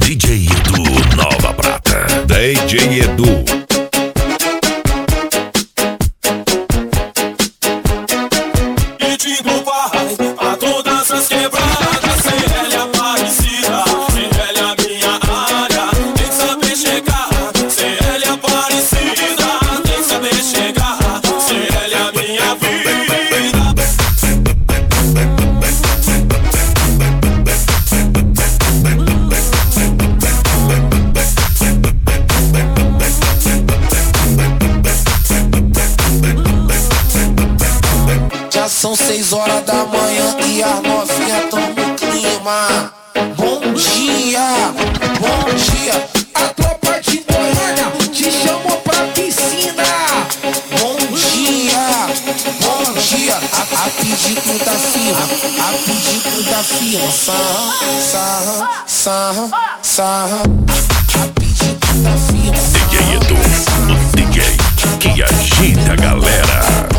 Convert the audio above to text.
DJ Edu Nova Prata. DJ Edu. E digo vai a todas as quebradas, sem ela é Aparecida, sem ela é a minha área. Tem que saber chegar, sem ela é Aparecida, tem que saber chegar, sem ela é a minha vida. Já são 6 horas da manhã e as novinhas tão no clima. Bom dia, bom dia. A tropa de Goiânia te chamou pra piscina. Bom dia, bom dia. A pedido da firma, a pedido da firma. Sarra, sarra, sarra. A pedido da firma. DJ Edu, o DJ que agita a galera.